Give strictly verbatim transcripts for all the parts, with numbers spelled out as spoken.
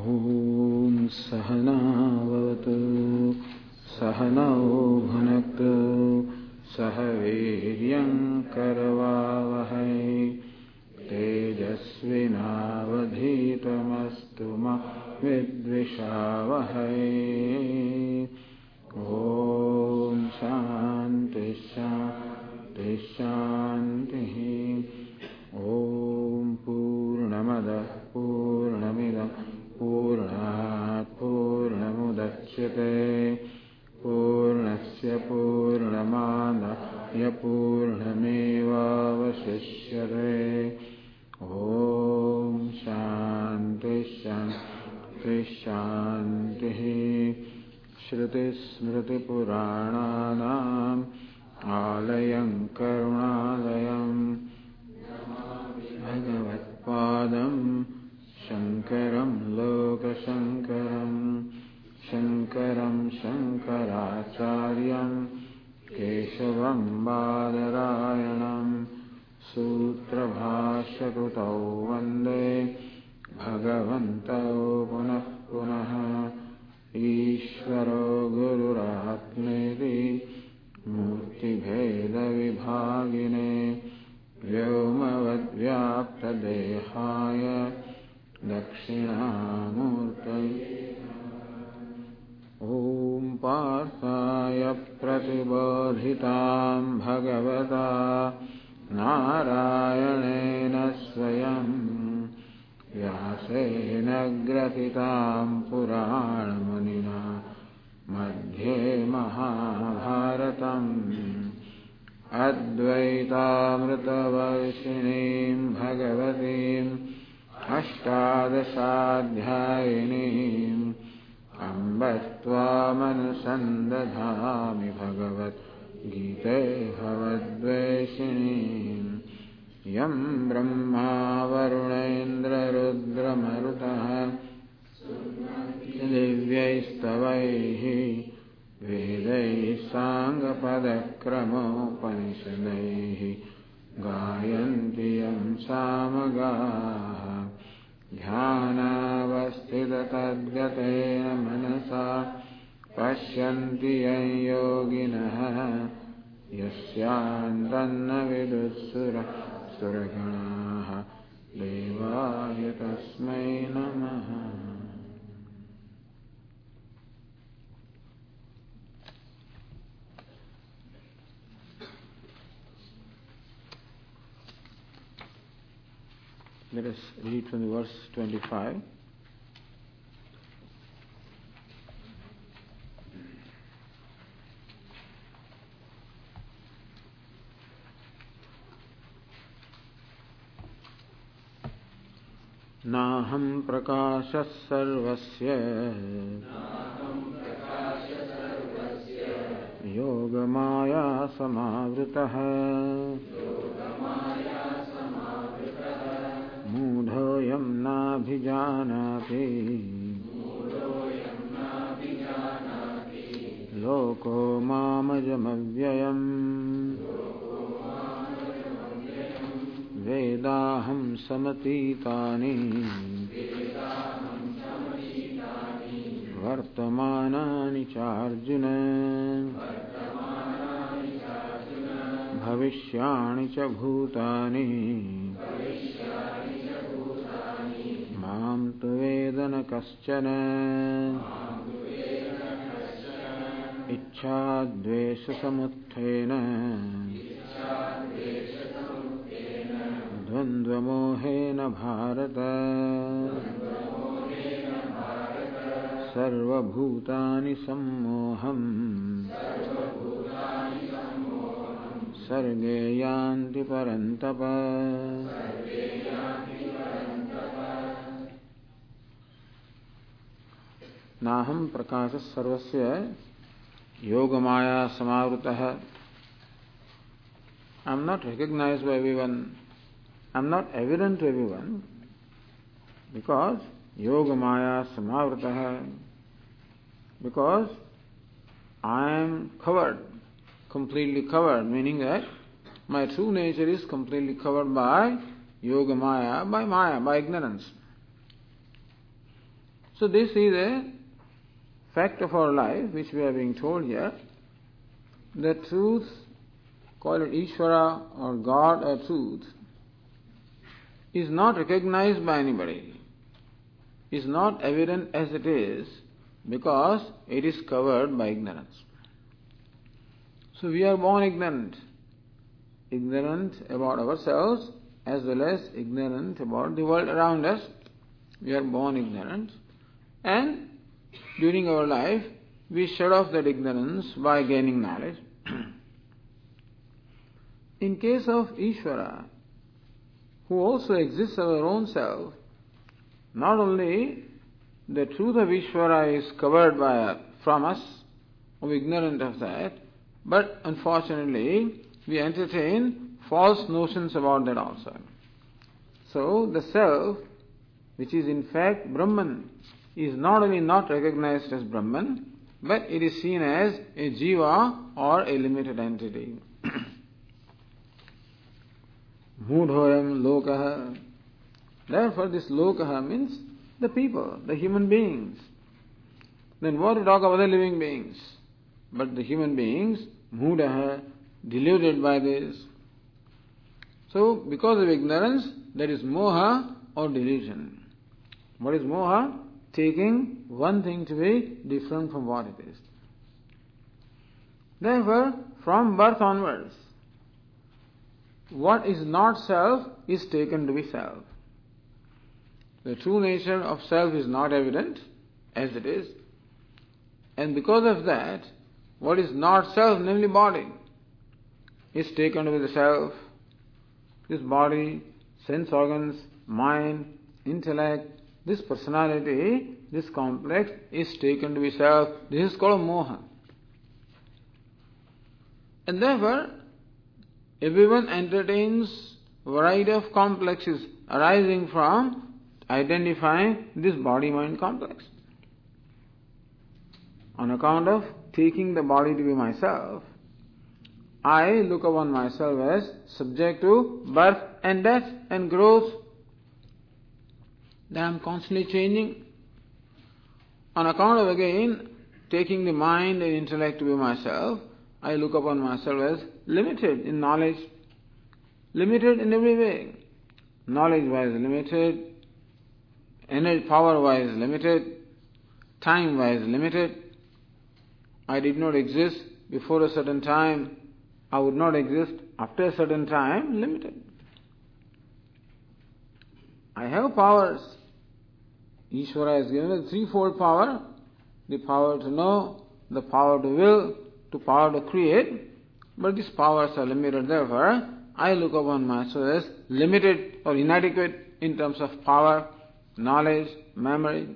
ॐ सहनावतु सहनौ भुनक्तु सह वीर्यं करवावहै तेजस्विनावधीतमस्तु मा विद्विषावहै। ॐ शान्ति शान्ति शान्तिः। ॐ पूर्णमदः पूर्णमिदं पूर्णात् पूर्णमुदच्यते पूर्णस्य पूर्णमादाय पूर्णमेवावशिष्यते। ॐ शान्ति शान्ति शान्तिः। श्रुतिस्मृतिपुराणानाम् आलयं करुणालयं भगवत्पादं शङ्करं लोकशङ्करं शङ्करं शङ्कराचार्यं केशवं बादरायणं सूत्रभाष्यकृतौ वन्दे भगवन्तौ पुनः पुनः। ईश्वरो गुरुरात्मेति मूर्तिभेदविभागिने व्योमवद्व्याप्तदेहाय दक्षिणामूर्तये ॐ पार्थाय प्रतिबोधितां भगवता नारायणेन स्वयं व्यासेन ग्रथितां पुराणमुनिना मध्ये महाभारतम् अद्वैतामृतवर्षिणीं भगवतीम् अष्टादशाध्यायिनीम् अम्ब त्वामनुसन्दधामि भगवद्गीते भवद्वेषिणीम्। यं ब्रह्मा वरुणेन्द्ररुद्रमरुतः दिव्यैस्तवैः वेदैः साङ्गपदक्रमोपनिषदैः गायन्ति यं सामगाः। ध्यानावस्थिततद्गतेन मनसा पश्यन्ति यं योगिनः यस्यान्तन्न विदुःसुरः सुरगणाः देवाय तस्मै नमः। Let us read from the verse twenty-five. नाहं प्रकाशः सर्वस्य योगमाया समावृतः मूढोऽयं नाभिजानाति लोको मामजमव्ययम् वेदाहं समतीतानि वर्तमानानि चार्जुन भविष्याणि च भूतानि मां तु वेद न कश्चन। इच्छाद्वेषसमुत्थेन द्वन्द्वमोहेन भारत सर्वभूतानि सम्मोहम् सर्गे यान्ति परन्तप। नाहं प्रकाशः सर्वस्य Yogmaya समावृतः। I am not recognized by everyone. I am not evident to everyone because yogamaya samavritah, because I am covered, completely covered, meaning that my true nature is completely covered by yogamaya, by maya, by ignorance. So this is a fact of our life which we are being told here. The truth, call it Ishvara or God or truth, is not recognized by anybody, is not evident as it is, because it is covered by ignorance. So we are born ignorant, ignorant about ourselves as well as ignorant about the world around us. We are born ignorant, and during our life we shed off that ignorance by gaining knowledge. In case of Ishvara, who also exists our own self, not only the truth of Ishvara is covered by from us, we are ignorant of that, but unfortunately we entertain false notions about that also. So the self, which is in fact Brahman, is not only not recognized as Brahman, but it is seen as a jiva or a limited entity. Mudhoyam lokaha. Therefore this lokaha means the people, the human beings. Then what to talk about the living beings? But the human beings, mudaha, deluded by this. So because of ignorance, there is moha or delusion. What is moha? Taking one thing to be different from what it is. Therefore, from birth onwards, what is not self is taken to be self. The true nature of self is not evident as it is, and because of that, what is not self, namely body, is taken to be the self. This body, sense organs, mind, intellect, this personality, this complex is taken to be self. This is called moha. And therefore, everyone entertains a variety of complexes arising from identifying this body-mind complex. On account of taking the body to be myself, I look upon myself as subject to birth and death and growth. That I am constantly changing. On account of again taking the mind and intellect to be myself, I look upon myself as limited in knowledge, limited in every way. Knowledge-wise limited, energy power-wise limited, time-wise limited. I did not exist before a certain time. I would not exist after a certain time, limited. I have powers. Ishvara has given a threefold power: the power to know, the power to will, the power to create. But these powers are limited, therefore I look upon myself as limited or inadequate in terms of power, knowledge, memory.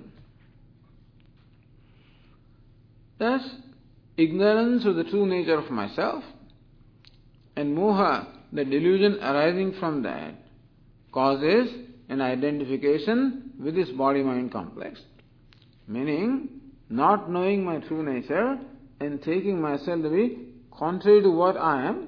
Thus, ignorance of the true nature of myself and moha, the delusion arising from that, causes an identification with this body-mind complex, meaning not knowing my true nature and taking myself to be contrary to what I am.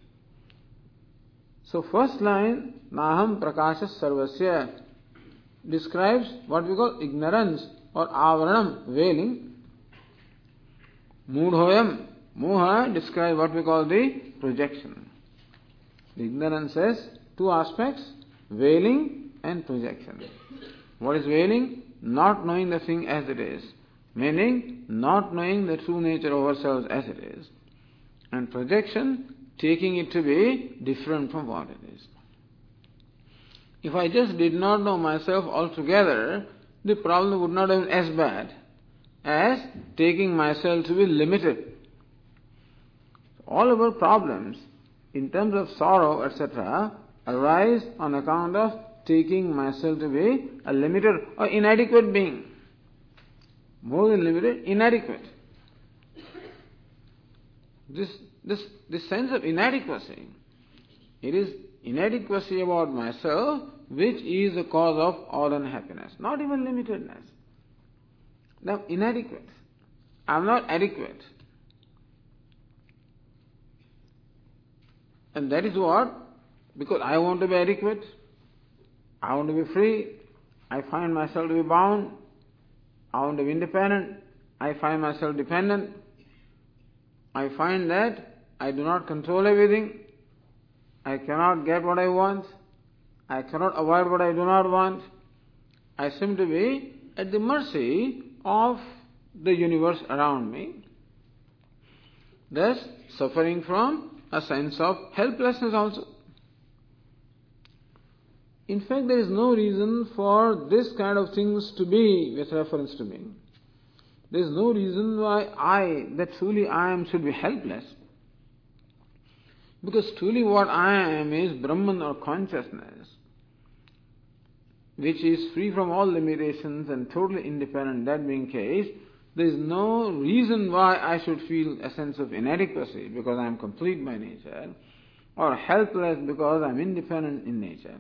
So first line, Naham Prakashas Sarvasya, describes what we call ignorance or avaranam, veiling. Mudhoyam, moha, describes what we call the projection. The ignorance has two aspects, veiling and projection. What is veiling? Not knowing the thing as it is, meaning not knowing the true nature of ourselves as it is. And projection, taking it to be different from what it is. If I just did not know myself altogether, the problem would not have been as bad as taking myself to be limited. All of our problems, in terms of sorrow, et cetera, arise on account of taking myself to be a limited or inadequate being. More than limited, inadequate. This, this, this sense of inadequacy, it is inadequacy about myself which is the cause of all unhappiness, not even limitedness. Now, inadequate. I am not adequate. And that is what? Because I want to be adequate, I want to be free, I find myself to be bound. I want to be independent. I find myself dependent. I find that I do not control everything. I cannot get what I want. I cannot avoid what I do not want. I seem to be at the mercy of the universe around me, thus suffering from a sense of helplessness also. In fact, there is no reason for this kind of things to be with reference to me. There is no reason why I, that truly I am, should be helpless. Because truly what I am is Brahman or consciousness, which is free from all limitations and totally independent. That being the case, there is no reason why I should feel a sense of inadequacy because I am complete by nature, or helpless because I am independent in nature.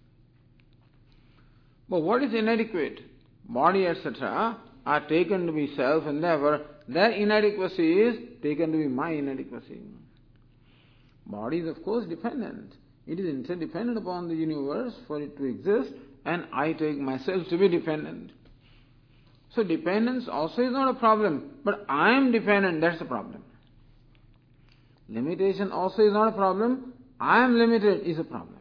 But what is inadequate? Body, et cetera are taken to be self, and therefore their inadequacy is taken to be my inadequacy. Body is of course dependent. It is interdependent upon the universe for it to exist, and I take myself to be dependent. So dependence also is not a problem, but I am dependent, that's the problem. Limitation also is not a problem, I am limited is a problem.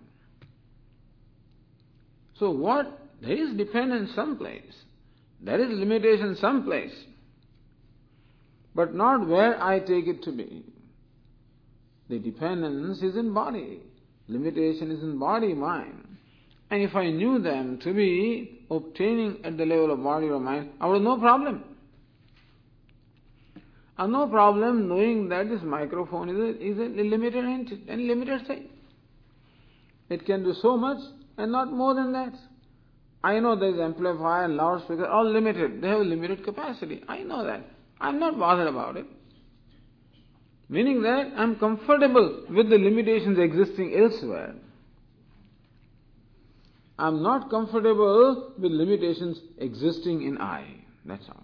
So what? There is dependence someplace. There is limitation someplace. But not where I take it to be. The dependence is in body. Limitation is in body, mind. And if I knew them to be obtaining at the level of body or mind, I would have no problem. I have no problem knowing that this microphone is a, is a limited entity and limited thing. It can do so much and not more than that. I know there is amplifier and loudspeaker, all limited. They have limited capacity. I know that. I am not bothered about it. Meaning that I am comfortable with the limitations existing elsewhere. I am not comfortable with limitations existing in I. That's all.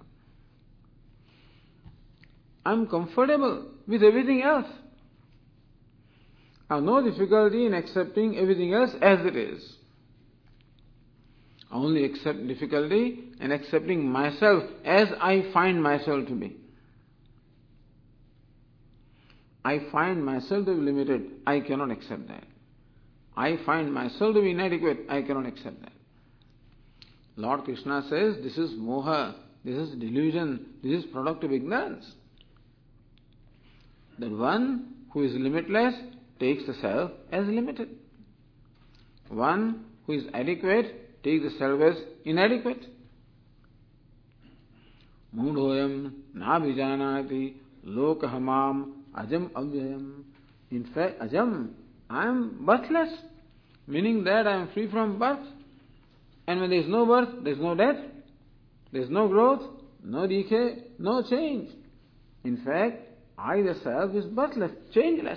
I am comfortable with everything else. I have no difficulty in accepting everything else as it is. I only accept difficulty in accepting myself as I find myself to be. I find myself to be limited. I cannot accept that. I find myself to be inadequate. I cannot accept that. Lord Krishna says this is moha, this is delusion, this is product of ignorance. The one who is limitless takes the self as limited. One who is adequate takes the self as inadequate. Mudhoyam na vijanati lokahamam ajam avyayam. In fact, ajam, I am birthless, meaning that I am free from birth. And when there is no birth, there is no death, there is no growth, no decay, no change. In fact, I the self is birthless, changeless.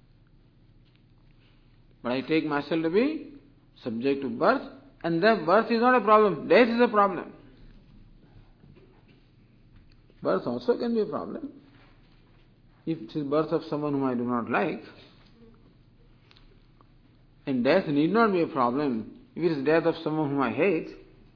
But I take myself to be subject to birth, and that birth is not a problem, death is a problem. Birth also can be a problem. If it is birth of someone whom I do not like, and death need not be a problem if it is death of someone whom I hate.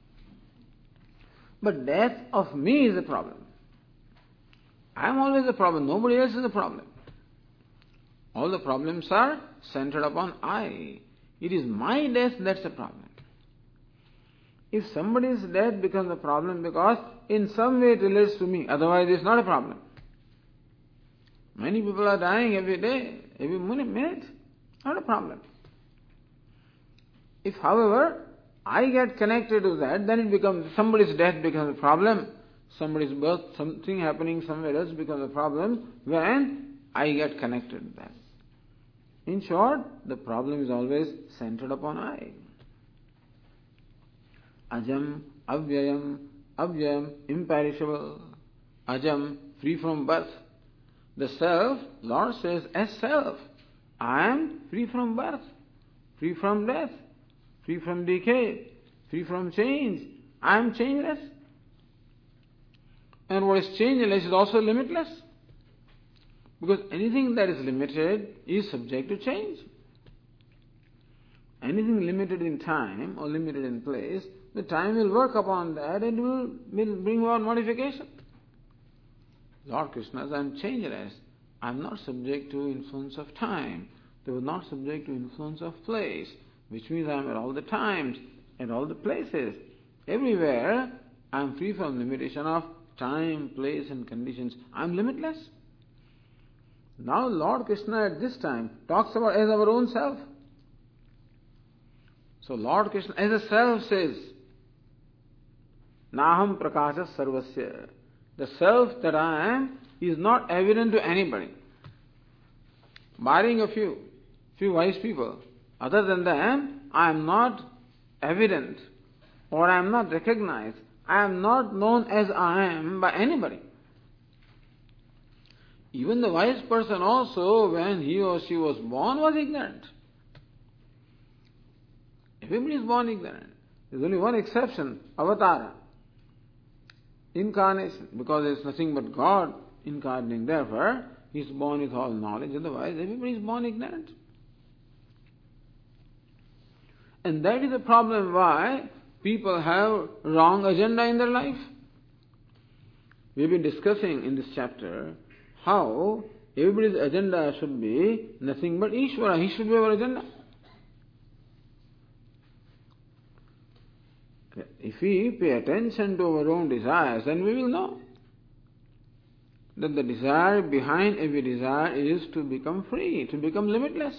But death of me is a problem. I am always a problem, nobody else is a problem. All the problems are centered upon I. It is my death that's a problem. If somebody's death becomes a problem because in some way it relates to me, otherwise it's not a problem. Many people are dying every day, every minute, not a problem. If, however, I get connected to that, then it becomes, somebody's death becomes a problem, somebody's birth, something happening somewhere else becomes a problem when I get connected to that. In short, the problem is always centered upon I. Ajam, avyayam, avyayam, imperishable, ajam, free from birth. The self, Lord says, as self, I am free from birth, free from death, free from decay, free from change. I am changeless. And what is changeless is also limitless. Because anything that is limited is subject to change. Anything limited in time or limited in place the time will work upon that and will, will bring about modification. Lord Krishna says, I am changeless. I am not subject to influence of time. They were not subject to influence of place, which means I am at all the times, at all the places. Everywhere, I am free from limitation of time, place and conditions. I am limitless. Now Lord Krishna at this time talks about as our own self. So Lord Krishna as a self says, Naham prakasha sarvasya. The self that I am is not evident to anybody. Barring a few, few wise people. Other than them, I am not evident or I am not recognized. I am not known as I am by anybody. Even the wise person also, when he or she was born, was ignorant. Everybody is born ignorant. There is only one exception, avatara. Incarnation, because there is nothing but God incarnating. Therefore, he is born with all knowledge. Otherwise, everybody is born ignorant. And that is the problem why people have wrong agenda in their life. We have been discussing in this chapter how everybody's agenda should be nothing but Ishvara. He should be our agenda. If we pay attention to our own desires, then we will know that the desire behind every desire is to become free, to become limitless.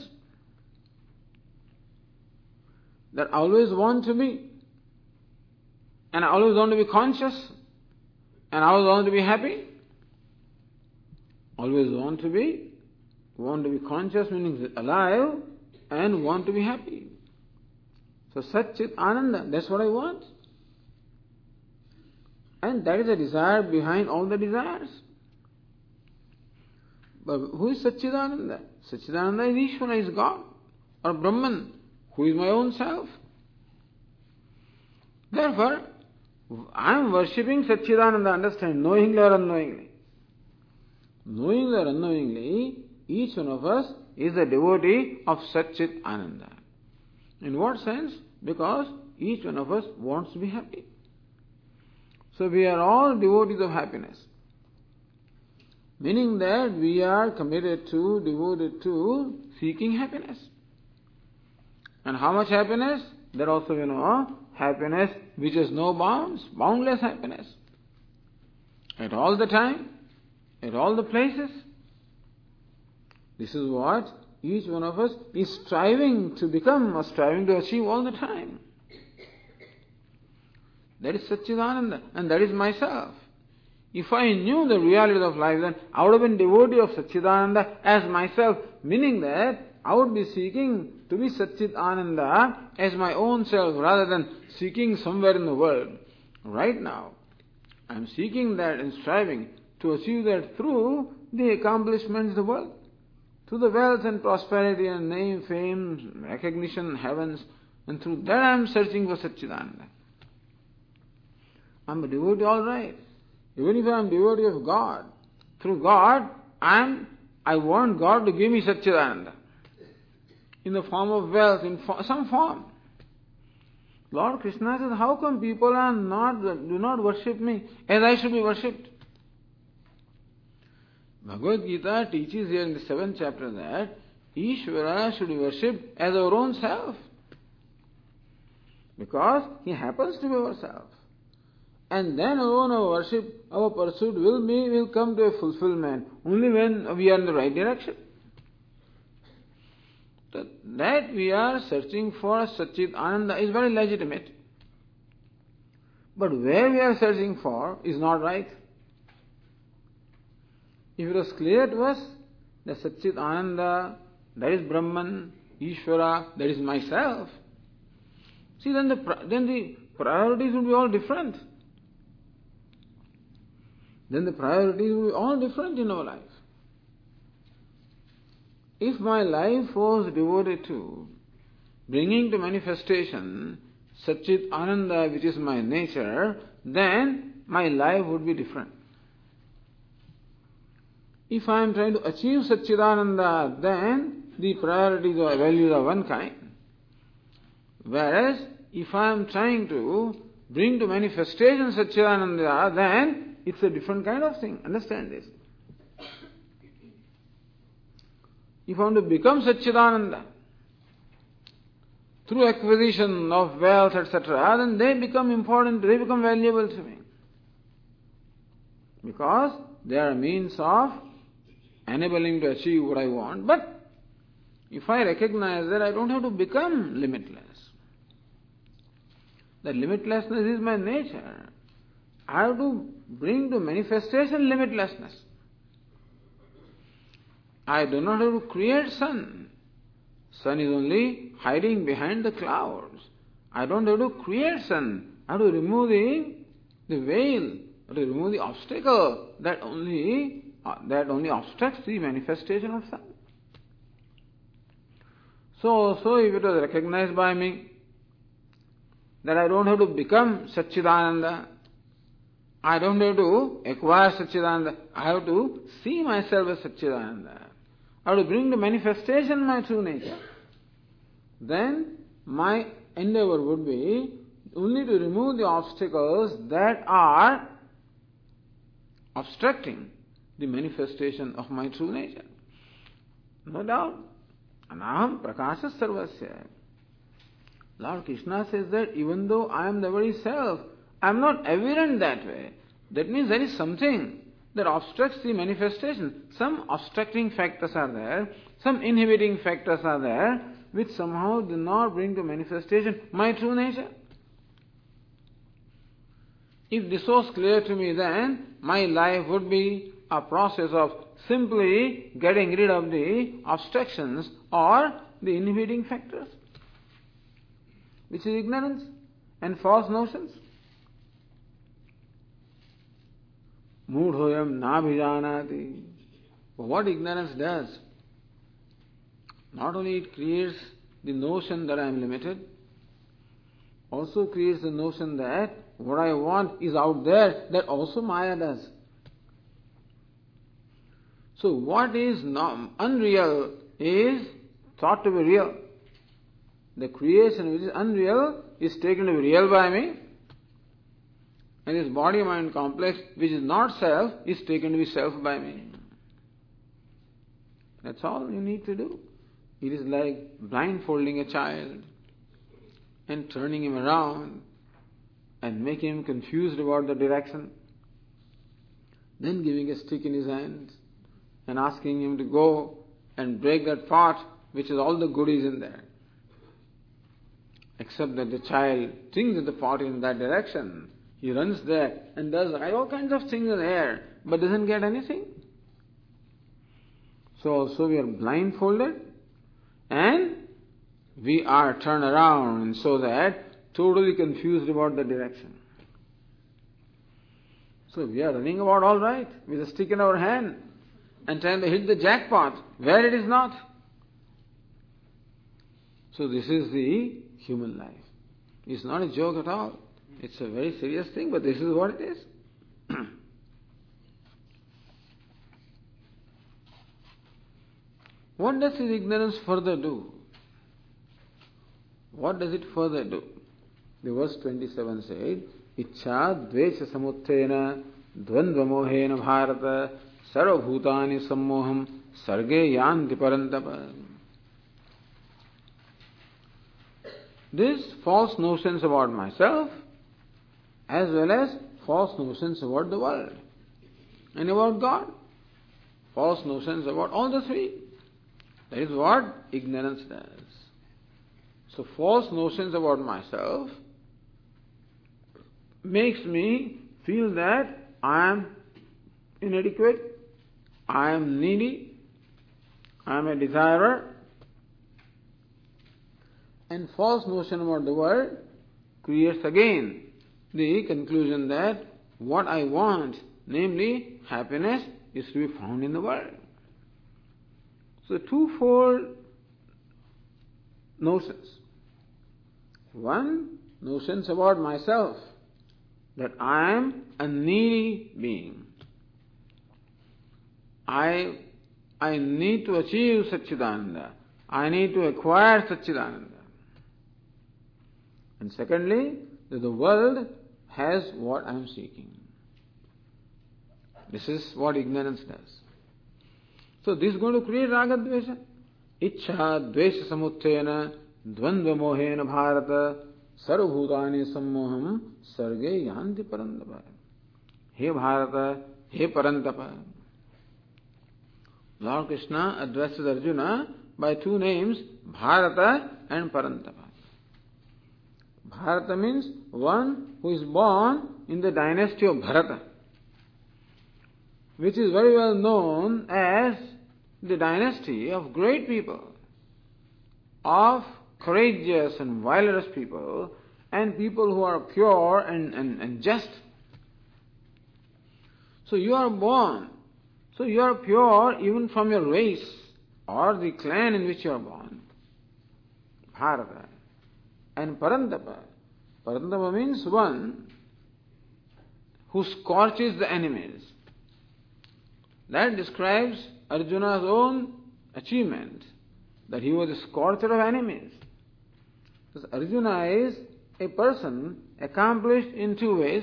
That I always want to be, and I always want to be conscious, and I always want to be happy. Always want to be, want to be conscious meaning alive, and want to be happy. So Satchit Ananda, that's what I want. And that is the desire behind all the desires. But who is Satchidananda? Satchidananda is Ishvara, is God, or Brahman, who is my own self. Therefore, I am worshipping Satchidananda, understand, knowingly or unknowingly. Knowingly or unknowingly, each one of us is a devotee of Satchit Ananda. In what sense? Because each one of us wants to be happy. So we are all devotees of happiness. Meaning that we are committed to, devoted to seeking happiness. And how much happiness? That also we know, happiness which has no bounds, boundless happiness. At all the time, at all the places. This is what each one of us is striving to become or striving to achieve all the time. That is Satchidananda, and that is myself. If I knew the reality of life, then I would have been devotee of Satchidananda as myself, meaning that I would be seeking to be Satchidananda as my own self rather than seeking somewhere in the world. Right now, I am seeking that and striving to achieve that through the accomplishments of the world, through the wealth and prosperity and name, fame, recognition, heavens, and through that I am searching for Satchidananda. I am a devotee, all right. Even if I am devotee of God, through God, I am. I want God to give me Satchidananda in the form of wealth, in fo- some form. Lord Krishna says, how come people are not do not worship me as I should be worshipped? Bhagavad Gita teaches here in the seventh chapter that Ishvara should be worshipped as our own self, because he happens to be our self. And then alone our worship, our pursuit will be will come to a fulfillment only when we are in the right direction. So that we are searching for Satchit Ananda is very legitimate. But where we are searching for is not right. If it was clear to us that Satchit Ananda, that is Brahman, Ishvara, that is myself, see then the then the priorities would be all different. Then the priorities will be all different in our life. If my life was devoted to bringing to manifestation Satchit Ananda, which is my nature, then my life would be different. If I am trying to achieve Satchidananda, then the priorities or values are one kind. Whereas, if I am trying to bring to manifestation Satchidananda, then it's a different kind of thing. Understand this. If I want to become Satchidananda through acquisition of wealth, et cetera, then they become important, they become valuable to me. Because they are a means of enabling to achieve what I want. But if I recognize that I don't have to become limitless, that limitlessness is my nature, I have to bring to manifestation limitlessness. I do not have to create sun. Sun is only hiding behind the clouds. I don't have to create sun. I have to remove the, the veil, I have to remove the obstacle that only uh, that only obstructs the manifestation of sun. So, so if it was recognized by me that I don't have to become Satchidananda, I don't have to acquire Satchidananda, I have to see myself as Satchidananda. I have to bring to manifestation my true nature. Then my endeavor would be only to remove the obstacles that are obstructing the manifestation of my true nature. No doubt. Anaham prakasha sarvasya. Lord Krishna says that even though I am the very self, I am not evident that way. That means there is something that obstructs the manifestation. Some obstructing factors are there, some inhibiting factors are there, which somehow do not bring to manifestation my true nature. If this was clear to me, then my life would be a process of simply getting rid of the obstructions or the inhibiting factors, which is ignorance and false notions. Mudhoyam nabhijanati. What ignorance does? Not only it creates the notion that I am limited, also creates the notion that what I want is out there, that also Maya does. So what is non- unreal is thought to be real. The creation which is unreal is taken to be real by me, and this body-mind complex which is not self is taken to be self by me. That's all you need to do. It is like blindfolding a child and turning him around and making him confused about the direction, then giving a stick in his hand and asking him to go and break that pot which has all the goodies in there. Except that the child thinks that the pot is in that direction. He runs there and does all kinds of things in the air, but doesn't get anything. So also we are blindfolded and we are turned around, and so that totally confused about the direction. So we are running about all right with a stick in our hand and trying to hit the jackpot where it is not. So this is the human life. It's not a joke at all. It's a very serious thing, but this is what it is. What does his ignorance further do? What does it further do? The verse twenty-seven said, Ichcha dvesha samuttena dvandva mohena bharata sarvabhutani sammoham sarge yanti parantapa. These false notions about myself as well as false notions about the world and about God. False notions about all the three. That is what ignorance does. So false notions about myself makes me feel that I am inadequate, I am needy, I am a desirer. And false notion about the world creates again the conclusion that what I want, namely happiness, is to be found in the world. So twofold notions. One, notions about myself, that I am a needy being. I, I need to achieve Satchidananda. I need to acquire Satchidananda. And secondly, that the world has what I am seeking. This is what ignorance does. So this is going to create raga dvesha. Ichha dvesha samuttena dvandva mohena bharata sarvabhutani sammoham sarge yanti parantapa. He Bharata, he Parantapa. Lord Krishna addresses Arjuna by two names, Bharata and Parantapa. Bharata means one who is born in the dynasty of Bharata, which is very well known as the dynasty of great people, of courageous and valorous people, and people who are pure and, and, and just. So you are born, so you are pure even from your race or the clan in which you are born. Bharata. And Parantapa. Parantapa means one who scorches the enemies. That describes Arjuna's own achievement, that he was a scorcher of enemies. Because Arjuna is a person accomplished in two ways.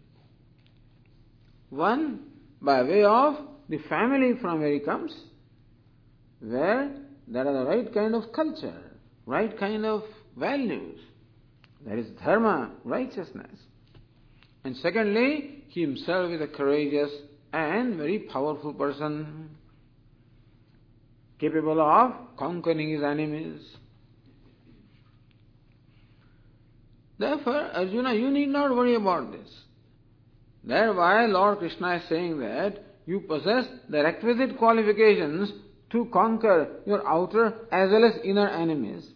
One, by way of the family from where he comes, where there are the right kind of culture, right kind of values. There is dharma, righteousness. And secondly, he himself is a courageous and very powerful person, capable of conquering his enemies. Therefore, Arjuna, you need not worry about this. Thereby, Lord Krishna is saying that you possess the requisite qualifications to conquer your outer as well as inner enemies.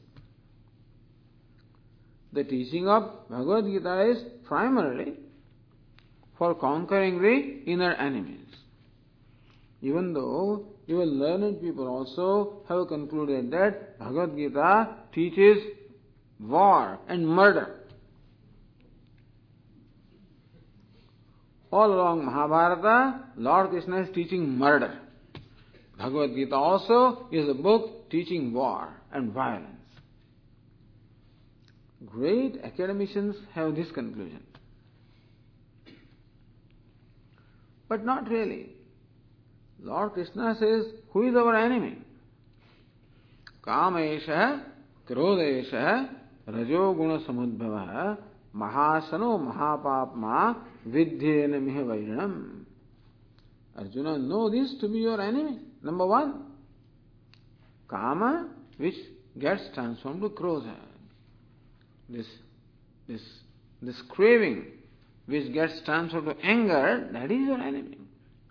The teaching of Bhagavad Gita is primarily for conquering the inner enemies. Even though even learned people also have concluded that Bhagavad Gita teaches war and murder. All along Mahabharata, Lord Krishna is teaching murder. Bhagavad Gita also is a book teaching war and violence. Great academicians have this conclusion. But not really. Lord Krishna says, who is our enemy? Kamesha, Krodesha, Rajoguna Samudbhava, Mahasano Mahapapma, Vidyena Mihavainam. Arjuna, know this to be your enemy. Number one, Kama, which gets transformed to Krodha. This, this, this craving, which gets transferred to anger, that is your enemy.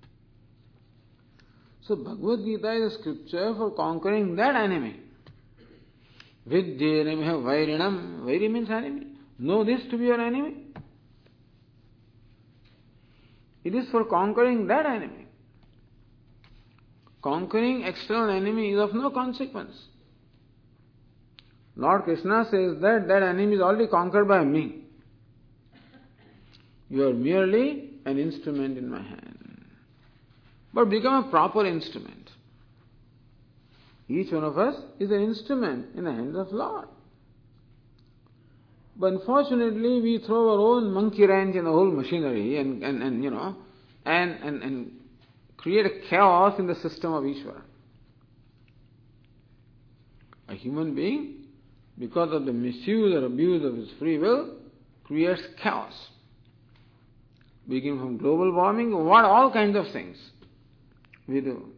So Bhagavad Gita is a scripture for conquering that enemy. Vidyena Mihavainam. Vairi means enemy. Know this to be your enemy. It is for conquering that enemy. Conquering external enemy is of no consequence. Lord Krishna says that that enemy is already conquered by me. You are merely an instrument in my hand. But become a proper instrument. Each one of us is an instrument in the hands of Lord. But unfortunately, we throw our own monkey wrench in the whole machinery and, and, and you know, and, and, and create a chaos in the system of Ishvara. A human being, because of the misuse or abuse of his free will, creates chaos. Beginning from global warming, what all kinds of things we do.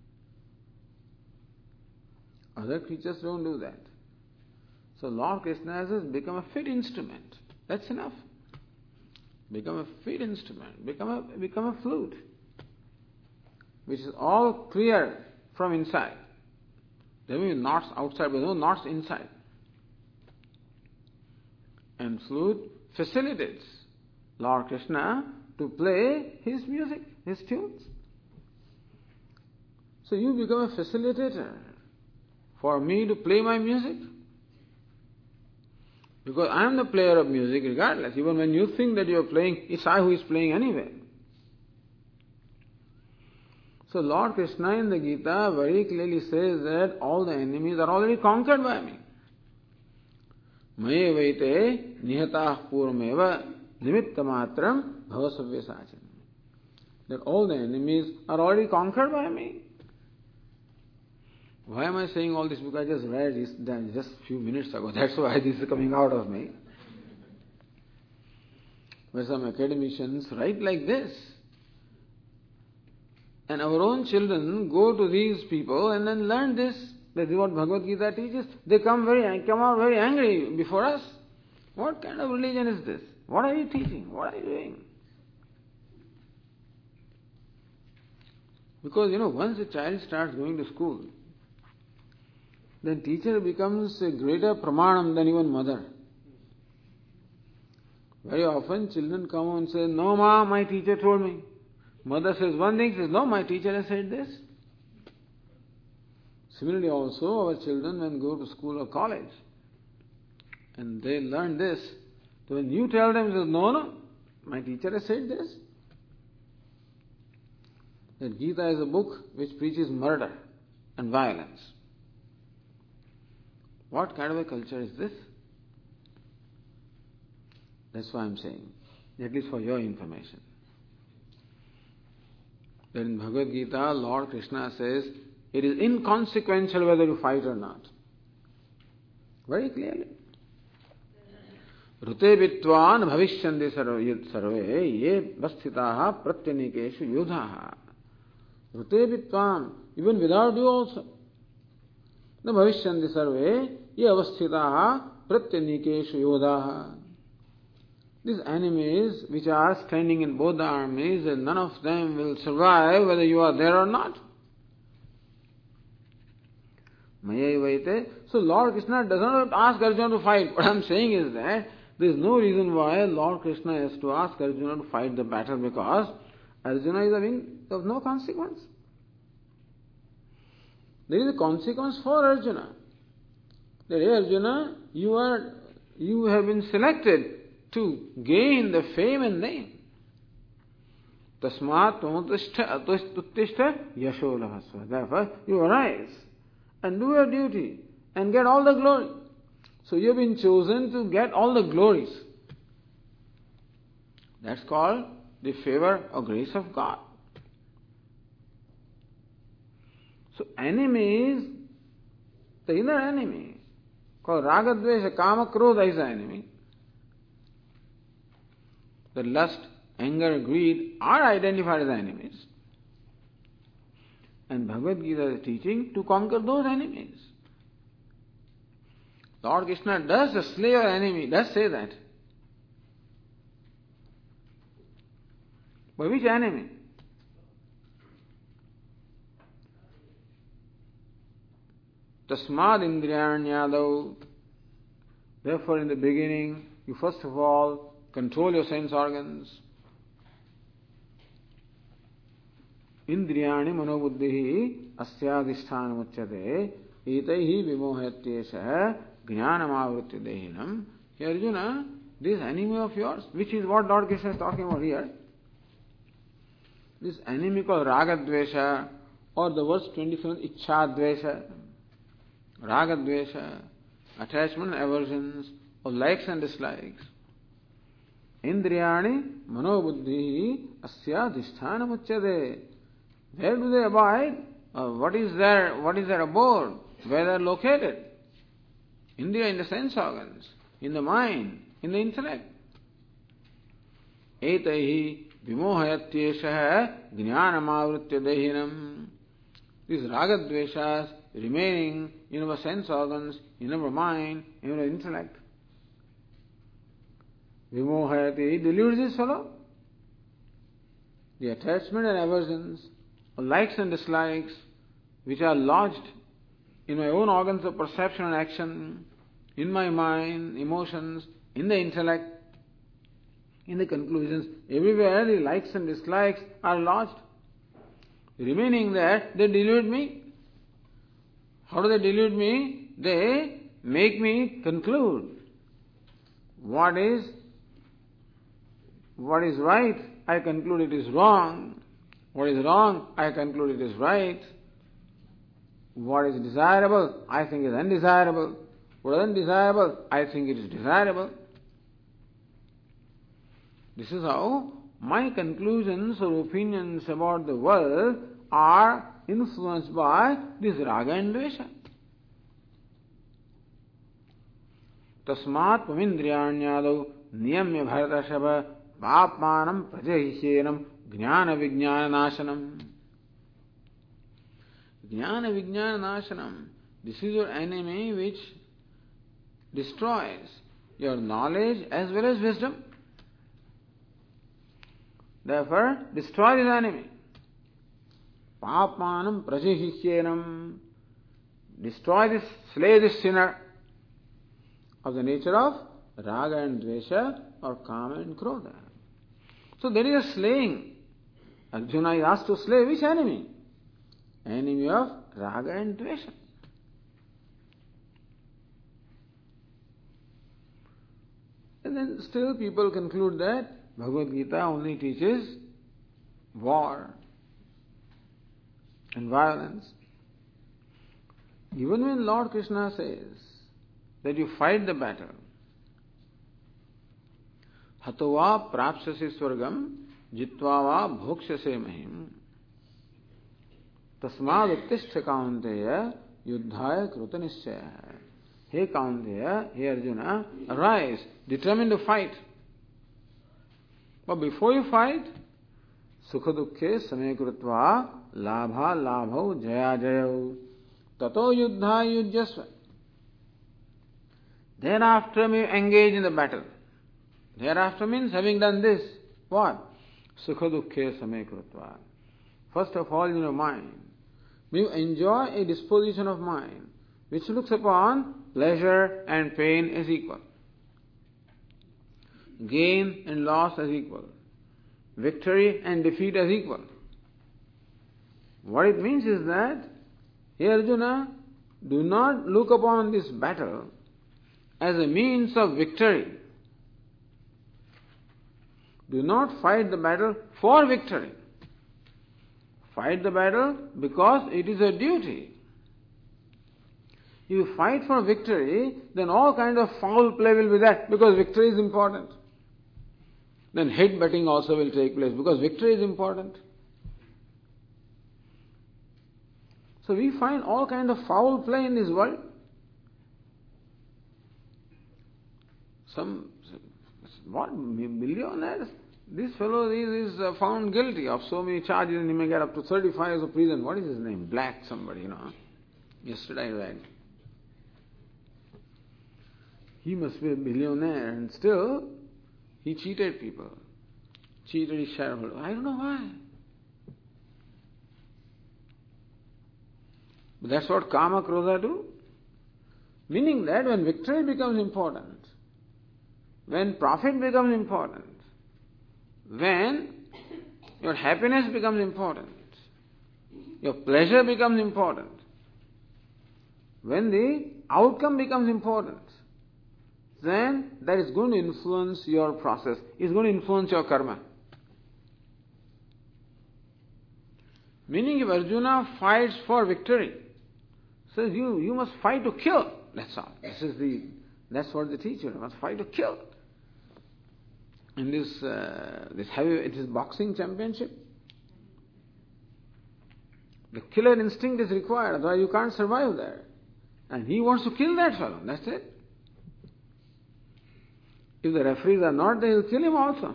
Other creatures don't do that. So Lord Krishna says, become a fit instrument. That's enough. Become a fit instrument. Become a, become a flute, which is all clear from inside. There may be knots outside, but no knots inside. And flute facilitates Lord Krishna to play his music, his tunes. So you become a facilitator for me to play my music. Because I am the player of music regardless. Even when you think that you are playing, it's I who is playing anyway. So Lord Krishna in the Gita very clearly says that all the enemies are already conquered by me. Maye vaite nihatah purmeva nimitta matram bhavasavya sachan. That all the enemies are already conquered by me. Why am I saying all this? Because I just read this just a few minutes ago. That's why this is coming out of me. Where some academicians write like this. And our own children go to these people and then learn this. That is what Bhagavad Gita teaches. They come very come out very angry before us. What kind of religion is this? What are you teaching? What are you doing? Because, you know, once a child starts going to school, then teacher becomes a greater pramanam than even mother. Very often children come and say, no ma, my teacher told me. Mother says one thing, says, no, my teacher has said this. Similarly also, our children when go to school or college, and they learn this, so when you tell them, says, no, no, my teacher has said this. That Gita is a book which preaches murder and violence. What kind of a culture is this? That's why I'm saying, at least for your information. That in Bhagavad Gita, Lord Krishna says, it is inconsequential whether you fight or not. Very clearly. Rute vitvan bhavishyandi sarve ye vasthitaha pratyanikeshu yodhaha. Rute vitvan, even without you also. The bhavishyandi sarve ye avasthitaha pratyanikeshu yodhaha. These enemies which are standing in both the armies, and none of them will survive whether you are there or not. So Lord Krishna does not ask Arjuna to fight. What I am saying is that there is no reason why Lord Krishna has to ask Arjuna to fight the battle, because Arjuna is of, of no consequence. There is a consequence for Arjuna. That, hey Arjuna, you are you have been selected to gain the fame and name. Tasmat tvamuttishta atuttishta yasho labhasva. Therefore, you arise and do your duty and get all the glory. So you have been chosen to get all the glories. That's called the favor or grace of God. So enemies, the inner enemy, called raga, dvesha, kama, krodha is the enemy. The lust, anger, greed are identified as enemies. And Bhagavad Gita is teaching to conquer those enemies. Lord Krishna does slay your enemy, does say that. But which enemy? Tasmad indriyanyadav. Therefore, in the beginning, you first of all control your sense organs. Indriyani manobuddhihi asyadhisthana muchyate etaihi vimohatyesha jnanamavritya dehinam. Here Arjuna, this enemy of yours, which is what Lord Krishna is talking about here, this enemy called ragadvesha, or the verse twenty-seven, ichchadvesha, ragadvesha, attachment and aversions, of likes and dislikes. Indriyani manobuddhihi asyadhisthana muchyate. Where do they abide? Uh, what is their what is their abode? Where they are located? Indriya, in the sense organs, in the mind, in the intellect. Etaihi vimohayatyesha jnanamavritya dehinam. These ragadveshas remaining in our sense organs, in our mind, in our intellect. Vimohayati deludes this fellow. The attachment and aversions, likes and dislikes, which are lodged in my own organs of perception and action, in my mind, emotions, in the intellect, in the conclusions, everywhere the likes and dislikes are lodged. Remaining there, they delude me. How do they delude me? They make me conclude what is what is right, I conclude it is wrong. What is wrong, I conclude it is right. What is desirable, I think is undesirable. What isn't desirable, I think it is desirable. This is how my conclusions or opinions about the world are influenced by this raga and dvesha. Tasmat pamindriyanyadav niyamya bharatashava papmanam prajahisyenam jnana vijnana nashanam. Jnana vijnana nashanam. This is your enemy which destroys your knowledge as well as wisdom. Therefore, destroy this enemy. Papmanam prajahisyenam. Destroy this, slay this sinner of the nature of raga and dvesha or kama and krodha. So there is a slaying. Arjuna is asked to slay which enemy? Enemy of raga and dvesha. And then still people conclude that Bhagavad Gita only teaches war and violence. Even when Lord Krishna says that you fight the battle, hatova prapsasi swargam jitva va bhokshase mahim tasmad uttishta kaunteya yuddhaya kruta nischaya. Hey Kaunteya, hey Arjuna, arise, determined to fight. But before you fight, sukha dukkhe samay krutva labha labhau jaya jayau tato yuddha yujyasva. Thereafter may you engage in the battle. Thereafter means having done this, what? Sukha dukkhe samay krutva. First of all in your mind, may you enjoy a disposition of mind which looks upon pleasure and pain as equal, gain and loss as equal, victory and defeat as equal. What it means is that, hey Arjuna, do not look upon this battle as a means of victory. Do not fight the battle for victory. Fight the battle because it is a duty. If you fight for victory, then all kinds of foul play will be there because victory is important. Then head betting also will take place because victory is important. So we find all kinds of foul play in this world. Some, what, millionaires? This fellow is, is found guilty of so many charges and he may get up to thirty-five years of prison. What is his name? Black somebody, you know. Yesterday I read. He must be a billionaire and still he cheated people. Cheated his shareholders. I don't know why. But that's what kama krodha do. Meaning that when victory becomes important, when profit becomes important, when your happiness becomes important, your pleasure becomes important, when the outcome becomes important, then that is going to influence your process. It's going to influence your karma. Meaning if Arjuna fights for victory, says you, you must fight to kill. That's all. This is the, that's what the teacher must fight to kill. In this, uh, this heavy, it is boxing championship. The killer instinct is required, otherwise you can't survive there. And he wants to kill that fellow, that's it. If the referees are not there, he'll kill him also.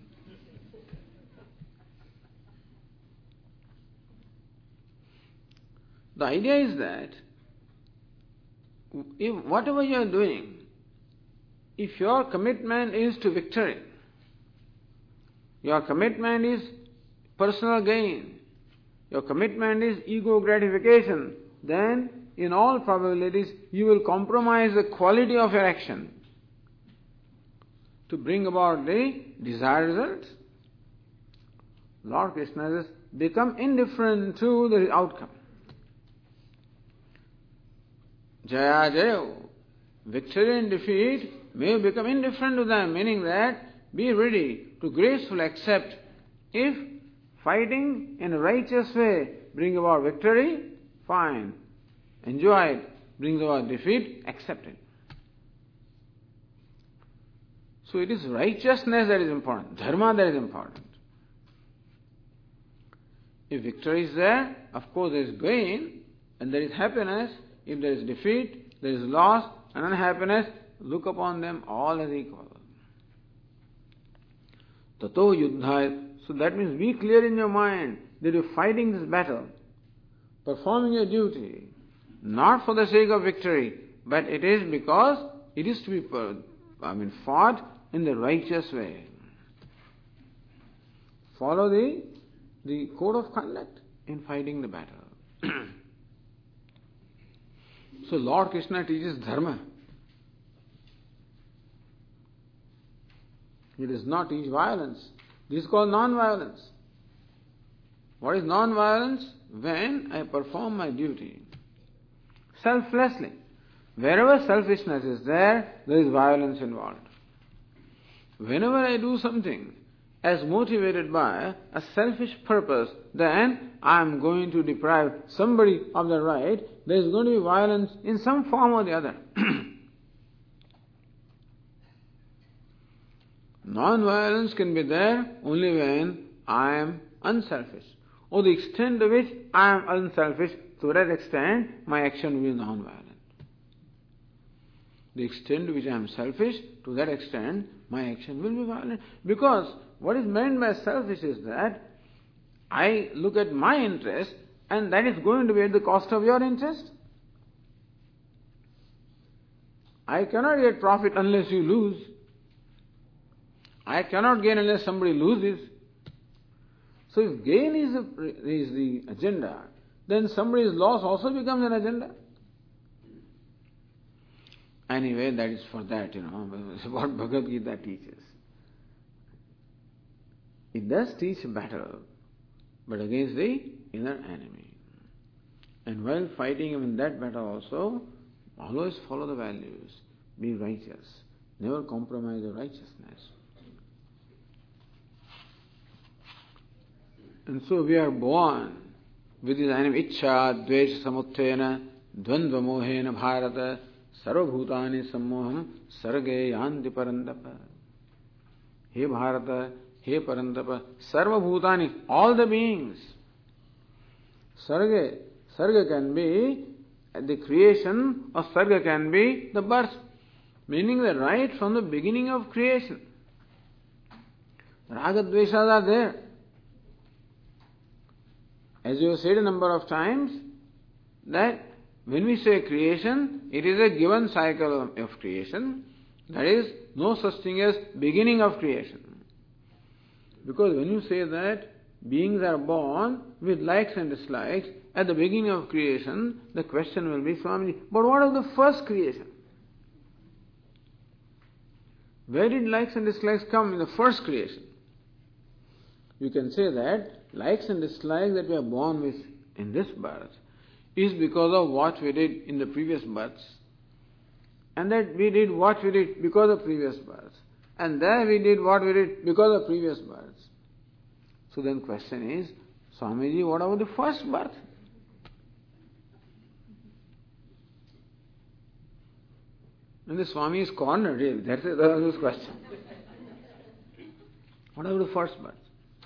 The idea is that if whatever you are doing, if your commitment is to victory, your commitment is personal gain, your commitment is ego gratification, then in all probabilities you will compromise the quality of your action to bring about the desired result. Lord Krishna says, become indifferent to the outcome. Jaya Jaya, victory and defeat may become indifferent to them, meaning that be ready to gracefully accept if fighting in a righteous way bring about victory, fine. Enjoy it. Brings about defeat, accept it. So it is righteousness that is important, dharma that is important. If victory is there, of course there is gain and there is happiness. If there is defeat, there is loss and unhappiness. Look upon them all as equal. Tato yuddhaya. So that means be clear in your mind that you're fighting this battle, performing your duty, not for the sake of victory, but it is because it is to be, I mean, fought in the righteous way. Follow the, the code of conduct in fighting the battle. So Lord Krishna teaches dharma. He does not teach violence. This is called non-violence. What is non-violence? When I perform my duty selflessly. Wherever selfishness is there, there is violence involved. Whenever I do something as motivated by a selfish purpose, then I am going to deprive somebody of the right, there is going to be violence in some form or the other. Non-violence can be there only when I am unselfish. Or the extent to which I am unselfish, to that extent my action will be non-violent. The extent to which I am selfish, to that extent my action will be violent. Because what is meant by selfish is that I look at my interest and that is going to be at the cost of your interest. I cannot get profit unless you lose. I cannot gain unless somebody loses. So if gain is the, is the agenda, then somebody's loss also becomes an agenda. Anyway, that is for that, you know, what Bhagavad Gita teaches. It does teach battle, but against the inner enemy. And while fighting in that battle also, always follow the values. Be righteous. Never compromise your righteousness. And so we are born with this enemy, Ichcha, Dvesha, Samuttena, Dvandva Mohena, Bharata, Sarvabhutani Sammoham, Sarge Yanti Parandapa. He Bharata, He Parandapa, Sarvabhutani, all the beings. Sarga, Sarga can be the creation, or Sarga can be the birth, meaning the right from the beginning of creation. Raga Dveshas are there. As you have said a number of times, that when we say creation, it is a given cycle of creation. That is, no such thing as beginning of creation. Because when you say that beings are born with likes and dislikes at the beginning of creation, the question will be, Swamiji, but what of the first creation? Where did likes and dislikes come in the first creation? You can say that likes and dislikes that we are born with in this birth is because of what we did in the previous births, and that we did what we did because of previous births, and there we did what we did because of previous births. So then question is, Swamiji, what about the first birth? And the Swami is cornered, really. That's the question. What about the first birth?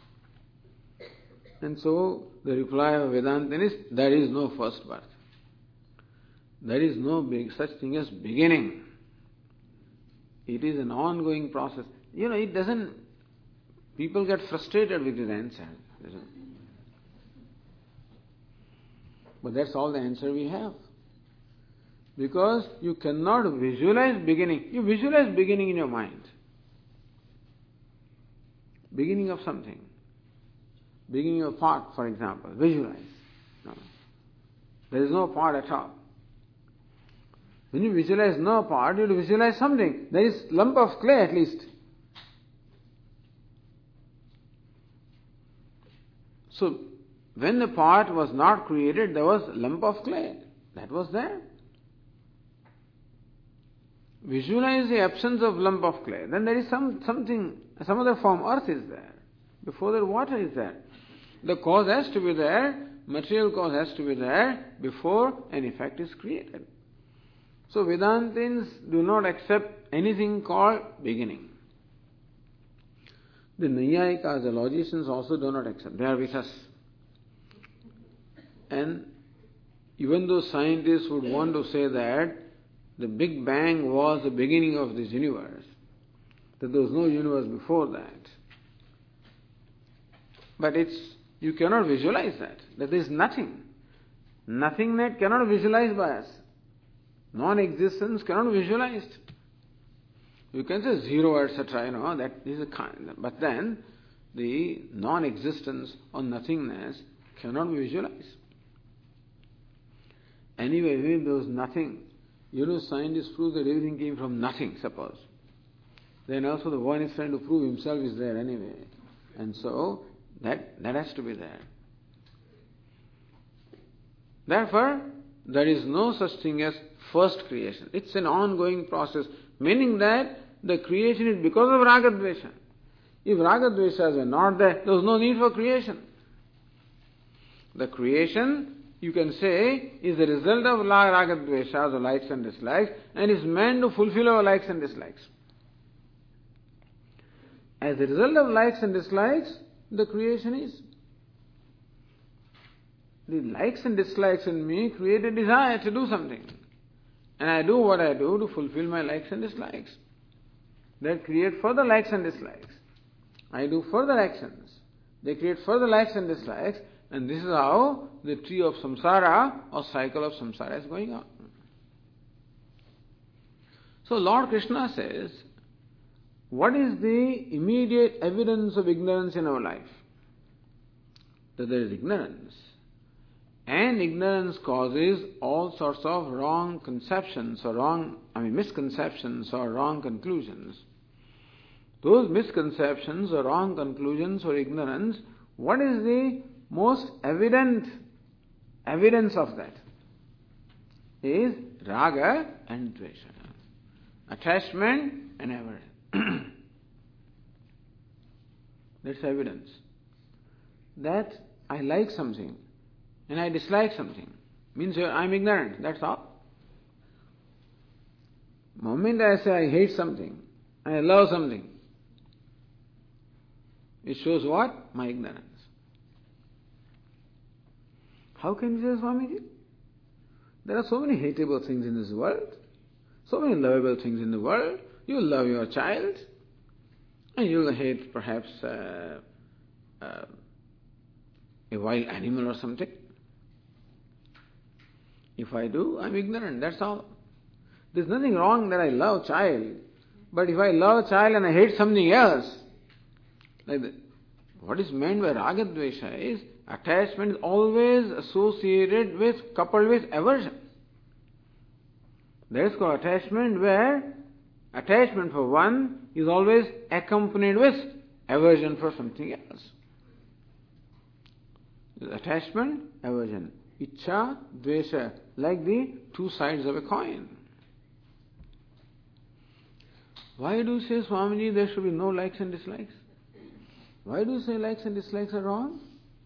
And so the reply of Vedanta is, there is no first birth. There is no big such thing as beginning. It is an ongoing process. You know, it doesn't, people get frustrated with this answer. But that's all the answer we have. Because you cannot visualize beginning. You visualize beginning in your mind. Beginning of something. Beginning of a pot, for example. Visualize. No. There is no pot at all. When you visualize no pot, you visualize something. There is lump of clay at least. So, when the pot was not created, there was a lump of clay. That was there. Visualize the absence of lump of clay. Then there is some something, some other form. Earth is there. Before that, water is there. The cause has to be there. Material cause has to be there before an effect is created. So Vedantins do not accept anything called beginning. The Naiyayikas, the logicians also do not accept. They are with us. And even though scientists would want to say that the Big Bang was the beginning of this universe, that there was no universe before that, but it's, you cannot visualize that, that there is nothing. Nothing that cannot be visualized by us. Non-existence cannot be visualized. You can say zero, et cetera, you know, that is a kind. But then, the non-existence or nothingness cannot be visualized. Anyway, if there was nothing, you know, scientists prove that everything came from nothing, suppose. Then also the one is trying to prove himself is there anyway. And so, that, that has to be there. Therefore, there is no such thing as first creation. It's an ongoing process, meaning that the creation is because of Ragadvesha. If Ragadveshas were not there, there was no need for creation. The creation, you can say, is the result of Ragadveshas or likes and dislikes, and is meant to fulfill our likes and dislikes. As a result of likes and dislikes, the creation is. The likes and dislikes in me create a desire to do something. And I do what I do to fulfill my likes and dislikes. That create further likes and dislikes. I do further actions. They create further likes and dislikes, and this is how the tree of samsara or cycle of samsara is going on. So Lord Krishna says, what is the immediate evidence of ignorance in our life? That there is ignorance. And ignorance causes all sorts of wrong conceptions or wrong, I mean misconceptions or wrong conclusions. Those misconceptions or wrong conclusions or ignorance, what is the most evident evidence of that? Is raga and dvesha. Attachment and aversion. That's evidence. That I like something and I dislike something. Means I'm ignorant, that's all. The moment I say I hate something, I love something, it shows what? My ignorance. How can you say, Swamiji? There are so many hateable things in this world, so many lovable things in the world. You love your child, and you will hate perhaps uh, uh, a wild animal or something. If I do, I'm ignorant, that's all. There's nothing wrong that I love child, but if I love child and I hate something else, like that, what is meant by ragadvesha is attachment is always associated with, coupled with aversion. There is called attachment where attachment for one is always accompanied with aversion for something else. Attachment, aversion. Ichcha, dvesha, like the two sides of a coin. Why do you say, Swamiji, there should be no likes and dislikes? Why do you say likes and dislikes are wrong?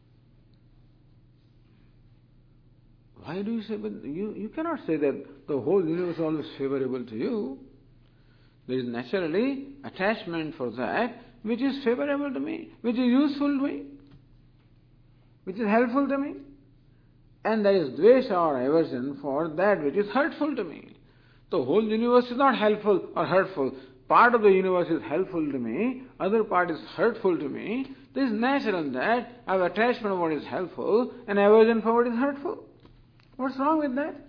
Why do you say, but you, you cannot say that the whole universe is always favorable to you. There is naturally attachment for that which is favorable to me, which is useful to me, which is helpful to me. And there is dvesha or aversion for that which is hurtful to me. The whole universe is not helpful or hurtful. Part of the universe is helpful to me, other part is hurtful to me. It is natural that I have attachment for what is helpful and aversion for what is hurtful. What's wrong with that?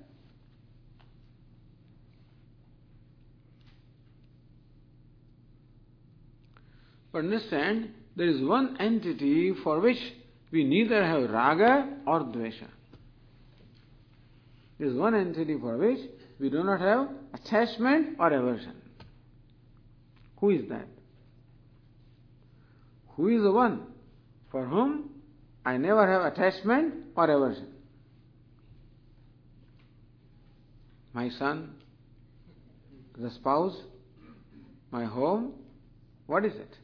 But understand, there is one entity for which we neither have raga or dvesha. There is one entity for which we do not have attachment or aversion. Who is that? Who is the one for whom I never have attachment or aversion? My son, the spouse, my home, what is it?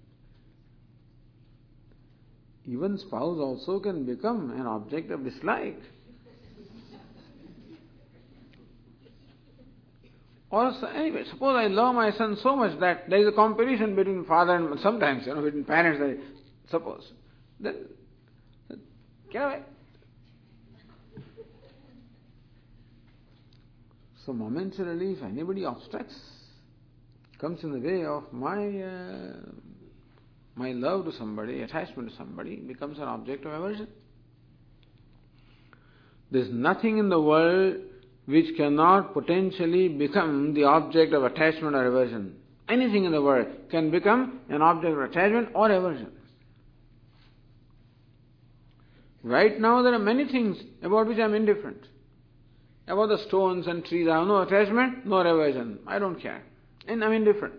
Even spouse also can become an object of dislike. Or anyway, suppose I love my son so much that there is a competition between father and sometimes, you know, between parents, I suppose. Then, get away. So momentarily, if anybody obstructs, comes in the way of my uh, my love to somebody, attachment to somebody, becomes an object of aversion. There's nothing in the world which cannot potentially become the object of attachment or aversion. Anything in the world can become an object of attachment or aversion. Right now there are many things about which I am indifferent. About the stones and trees, I have no attachment, no aversion. I don't care. And I am indifferent.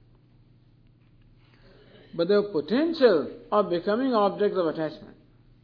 But the potential of becoming objects of attachment.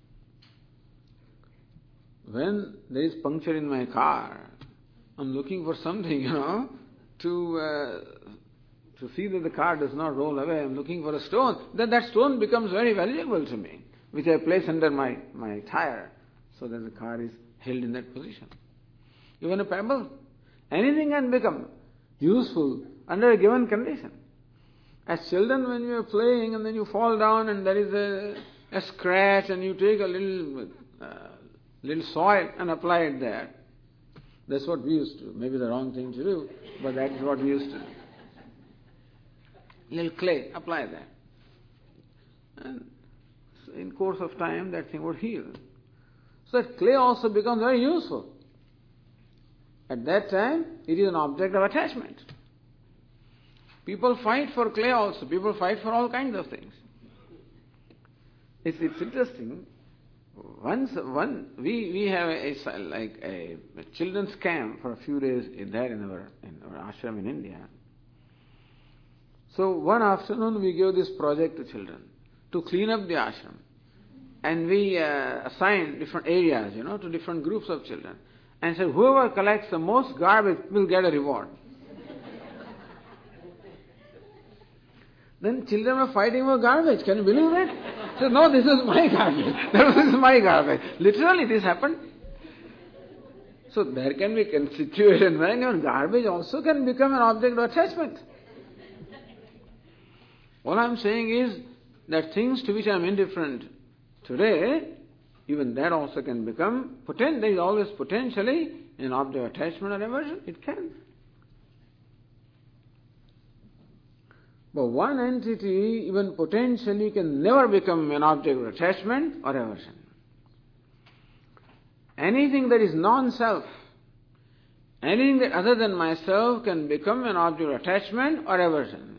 When there is puncture in my car, I'm looking for something, you know, to uh, to see that the car does not roll away. I'm looking for a stone. Then that stone becomes very valuable to me, which I place under my, my tire, so that the car is held in that position. Even a pebble, anything can become useful under a given condition. As children, when you are playing and then you fall down and there is a, a scratch and you take a little uh, little soil and apply it there. That's what we used to do. Maybe the wrong thing to do, but that is what we used to do. Little clay, apply that. And in course of time, that thing would heal. So that clay also becomes very useful. At that time, it is an object of attachment. People fight for clay also. People fight for all kinds of things. It's, it's interesting. Once, one, we, we have a, like a, a children's camp for a few days in there in our, in our ashram in India. So one afternoon we gave this project to children to clean up the ashram. And we uh, assigned different areas, you know, to different groups of children. And said, whoever collects the most garbage will get a reward. Then children were fighting over garbage. Can you believe that? Said, no, this is my garbage. No, this is my garbage. Literally, this happened. So there can be a situation when your garbage also can become an object of attachment. All I am saying is that things to which I am indifferent today, even that also can become, poten- there is always potentially an object of attachment or aversion. It can. But one entity, even potentially, can never become an object of attachment or aversion. Anything that is non-self, anything that other than myself can become an object of attachment or aversion.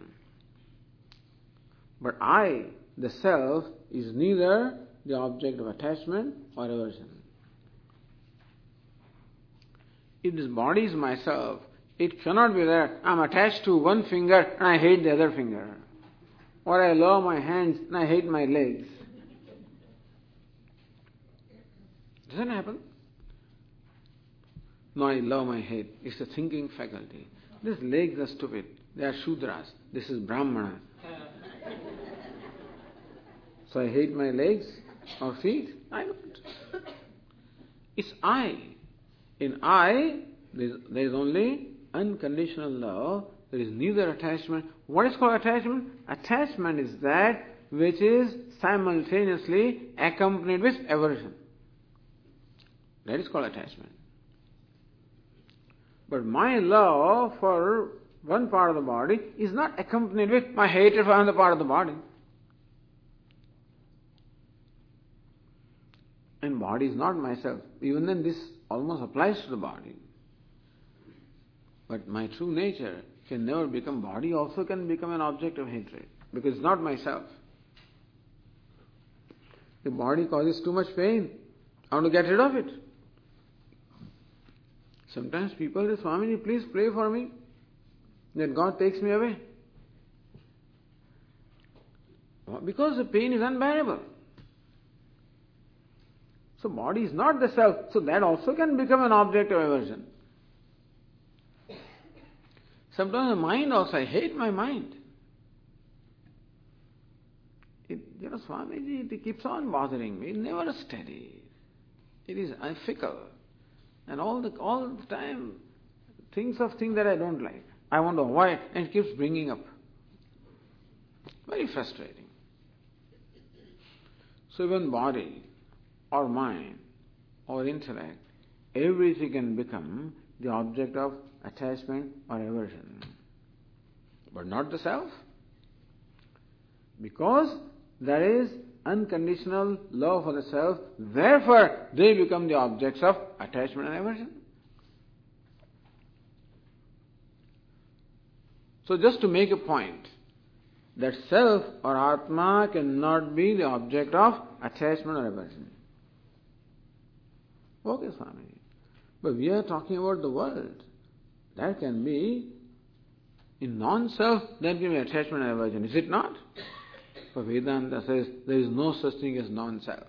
But I, the self, is neither the object of attachment or aversion. If this body is myself, it cannot be that I am attached to one finger and I hate the other finger. Or I love my hands and I hate my legs. Doesn't happen. No, I love my head. It's a thinking faculty. These legs are stupid. They are Shudras. This is Brahmana. So I hate my legs or feet? I don't. It's I. In I, there is only unconditional love. There is neither attachment. What is called attachment? Attachment is that which is simultaneously accompanied with aversion. That is called attachment. But my love for one part of the body is not accompanied with my hatred for another part of the body. And body is not myself. Even then this almost applies to the body. But my true nature can never become body, also can become an object of hatred. Because it's not myself. The body causes too much pain. I want to get rid of it. Sometimes people say, Swamiji, please pray for me that God takes me away. Because the pain is unbearable. So body is not the self, so that also can become an object of aversion. Sometimes the mind also, I hate my mind. It, you know, Swamiji, it keeps on bothering me, it's never steady. It is fickle. And all the all the time thinks of things that I don't like. I want to avoid, and it keeps bringing up. Very frustrating. So even body or mind or intellect, everything can become the object of attachment or aversion. But not the self. Because there is unconditional love for the self, therefore they become the objects of attachment and aversion. So just to make a point, that self or Atma cannot be the object of attachment or aversion. Okay, Swamiji. But we are talking about the world. That can be in non-self, that can be attachment and aversion, is it not? For Vedanta says there is no such thing as non-self.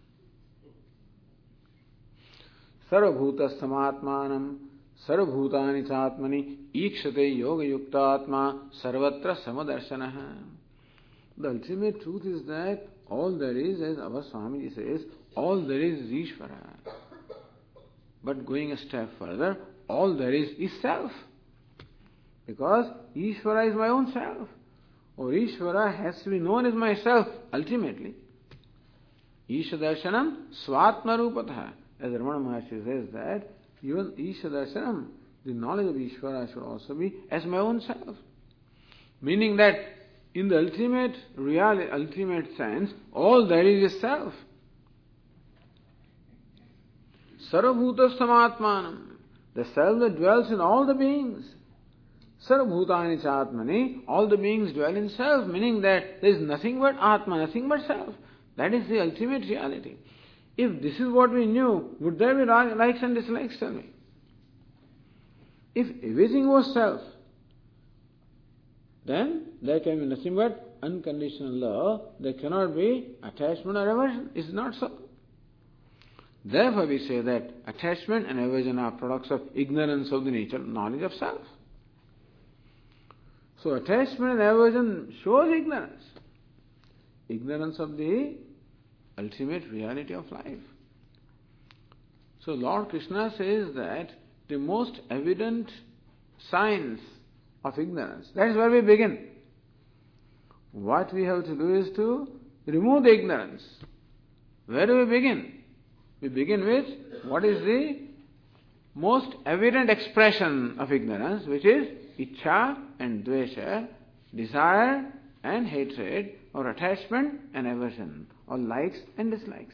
Sarvabhuta samatmanam sarvabhutani chatmani ikshate yoga yuktatma sarvatra samadarshanaha. The ultimate truth is that all there is, as our Swamiji says, all there is is Ishvara. But going a step further, all there is is self. Because Ishvara is my own self. Or Ishvara has to be known as myself ultimately. Isha darshanam swatma rupatha. As Ramana Maharshi says that, even Isha darshanam, the knowledge of Ishvara should also be as my own self. Meaning that in the ultimate reality, ultimate sense, all there is is self. Sarvabhuta samatmanam, the self that dwells in all the beings. Sarvabhutani chatmani, all the beings dwell in self, meaning that there is nothing but Atma, nothing but self. That is the ultimate reality. If this is what we knew, would there be likes and dislikes? Tell me. If everything was self, then there can be nothing but unconditional love. There cannot be attachment or aversion. Is it not so? Therefore we say that attachment and aversion are products of ignorance of the nature, knowledge of self. So attachment and aversion shows ignorance. Ignorance of the ultimate reality of life. So Lord Krishna says that the most evident signs of ignorance, that is where we begin. What we have to do is to remove the ignorance. Where do we begin? We begin with what is the most evident expression of ignorance, which is Ichcha and Dvesha, desire and hatred, or attachment and aversion, or likes and dislikes.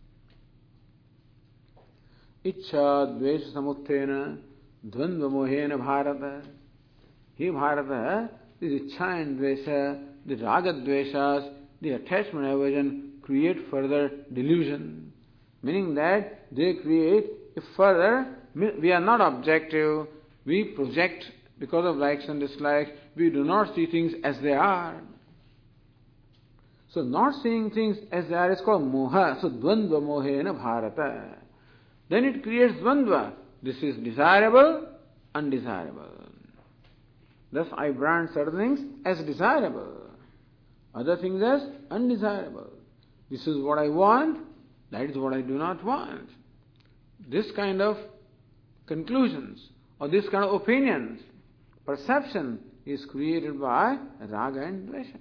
Ichcha Dvesha Samuttena Dvandva Mohena Bharata. Here Bharata, this Ichcha and Dvesha, the Raga Dveshas, the attachment and aversion create further delusion. Meaning that they create a further, we are not objective, we project because of likes and dislikes, we do not see things as they are. So not seeing things as they are is called moha. So dvandva mohena bharata. Then it creates dvandva. This is desirable, undesirable. Thus I brand certain things as desirable, other things as undesirable. This is what I want, that is what I do not want. This kind of conclusions or this kind of opinions, perception is created by raga and dvesha.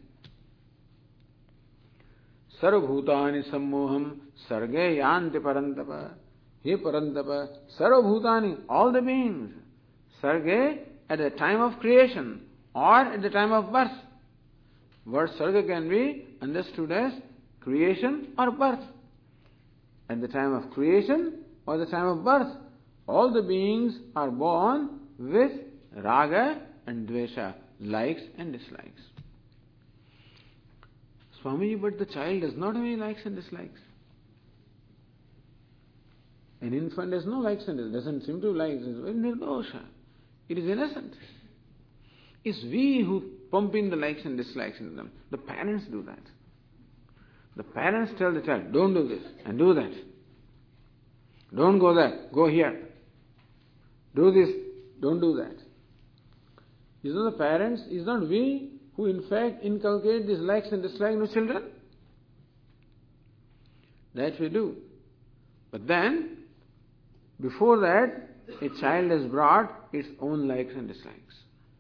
Sarvabhutani sammoham sarge yanti parantapa. He parantapa, sarvabhutani, all the beings, sarge at the time of creation or at the time of birth. Word sarga can be understood as creation or birth. At the time of creation or the time of birth, all the beings are born with raga and dvesha, likes and dislikes. Swamiji, but the child does not have any likes and dislikes. An infant has no likes and dislikes, doesn't seem to like, it's very nirdosha. It is innocent. It's we who pump in the likes and dislikes in them. The parents do that. The parents tell the child, don't do this and do that. Don't go there, go here. Do this, don't do that. Is not the parents, is not we who in fact inculcate these likes and dislikes in the children? That we do. But then, before that, a child has brought its own likes and dislikes.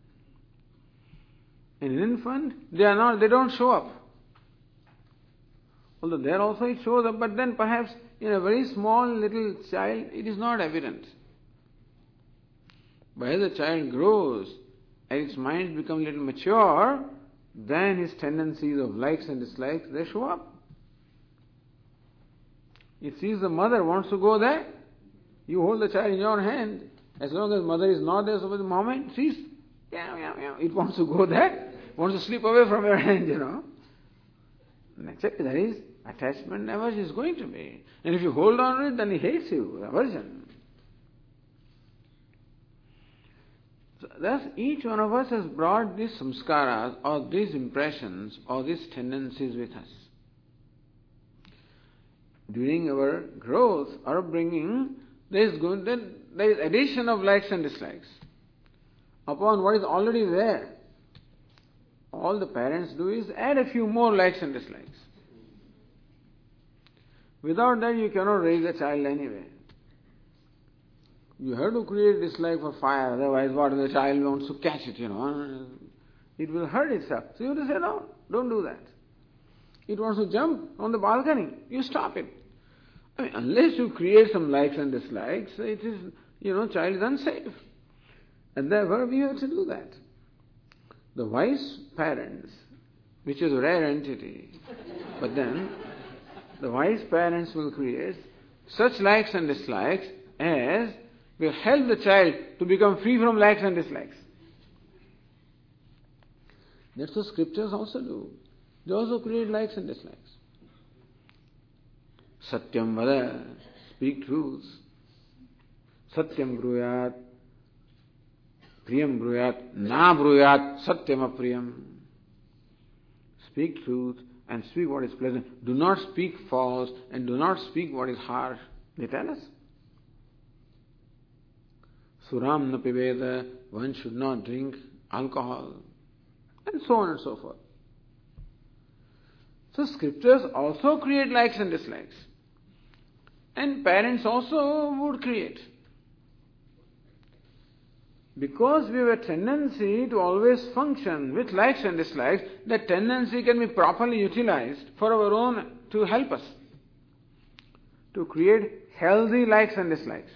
In an infant, they are not, they don't show up. Although there also it shows up, but then perhaps in a very small little child, it is not evident. But as the child grows, as its mind becomes a little mature, then his tendencies of likes and dislikes, they show up. It sees the mother wants to go there. You hold the child in your hand. As long as mother is not there, so the moment it sees, yeah, yeah, yeah, it wants to go there, wants to slip away from your hand, you know. Exactly, that is attachment, aversion is going to be. And if you hold on to it, then he hates you, aversion. So thus, each one of us has brought these samskaras, or these impressions, or these tendencies with us. During our growth or upbringing, there is going, then there is addition of likes and dislikes upon what is already there. All the parents do is add a few more likes and dislikes. Without that, you cannot raise a child anyway. You have to create dislike for fire, otherwise what if the child wants to catch it, you know, it will hurt itself. So you have to say, no, don't do that. It wants to jump on the balcony, you stop it. I mean, unless you create some likes and dislikes, it is, you know, child is unsafe. And therefore we have to do that. The wise parents, which is a rare entity, but then the wise parents will create such likes and dislikes as will help the child to become free from likes and dislikes. That's what scriptures also do. They also create likes and dislikes. Satyam vada, speak truth. Satyam bruyat, priyam bruyat, na bruyat, satyam apriyam. Speak truth and speak what is pleasant. Do not speak false and do not speak what is harsh. They tell us. Suram na piveda, one should not drink alcohol. And so on and so forth. So scriptures also create likes and dislikes. And parents also would create. Because we have a tendency to always function with likes and dislikes, that tendency can be properly utilized for our own, to help us to create healthy likes and dislikes.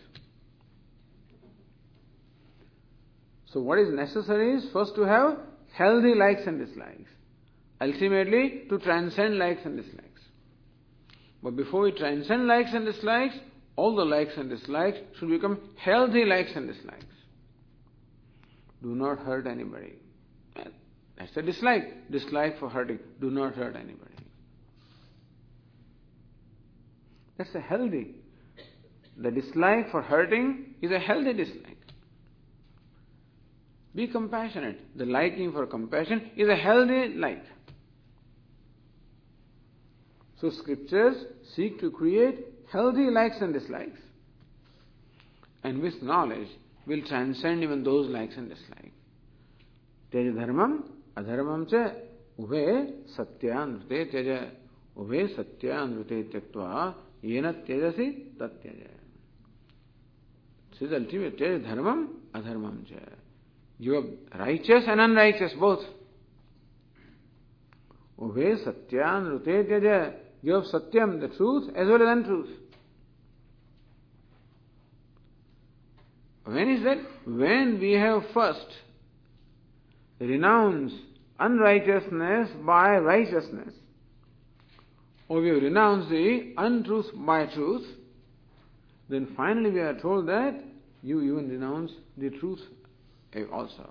So what is necessary is first to have healthy likes and dislikes. Ultimately, to transcend likes and dislikes. But before we transcend likes and dislikes, all the likes and dislikes should become healthy likes and dislikes. Do not hurt anybody. That's a dislike. Dislike for hurting. Do not hurt anybody. That's a healthy. The dislike for hurting is a healthy dislike. Be compassionate. The liking for compassion is a healthy like. So scriptures seek to create healthy likes and dislikes. And with knowledge will transcend even those likes and dislikes. Teja dharmam, adharmam cha, ube satyanrute teja, ube satyanrute tyaktva, yena tejasi tat teja. This is ultimate. Teja dharmam, adharmam cha. You are righteous and unrighteous both. Ube satyanrute teja. You have satyam, the truth, as well as untruth. When is that? When we have first renounced unrighteousness by righteousness, or we have renounced the untruth by truth, then finally we are told that you even renounce the truth also.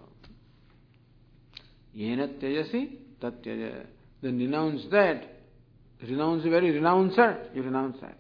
Yena tejasi tat teja. Then renounce that. Renounce the very renouncer, you renounce that.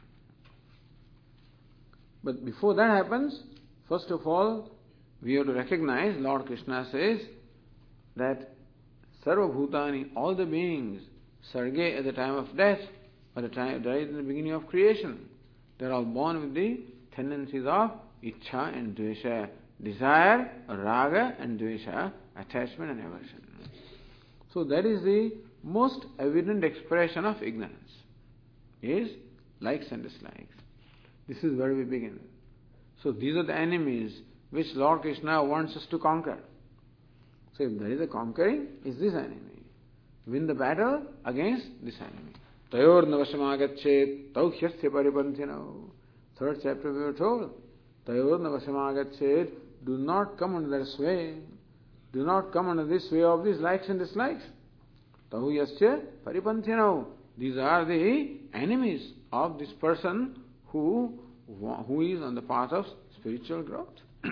But before that happens, first of all, we have to recognize, Lord Krishna says, that Sarva Bhutani, all the beings, Sarge at the time of death, or the time right in the beginning of creation, they are all born with the tendencies of Ichcha and Dvesha, desire, Raga and Dvesha, attachment and aversion. So that is the most evident expression of ignorance, is likes and dislikes. This is where we begin. So these are the enemies which Lord Krishna wants us to conquer. So if there is a conquering, is this enemy. Win the battle against this enemy. Tayor navashamagachet tau hyasya paripanthino. Third chapter we were told, Tayor navashamagachet, do not come under their sway. Do not come under this sway of these likes and dislikes. Tau hyasya paripanthino. These are the enemies of this person who, who is on the path of spiritual growth.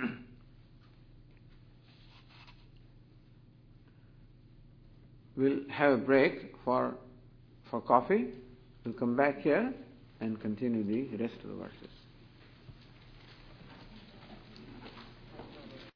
We'll have a break for, for coffee. We'll come back here and continue the rest of the verses.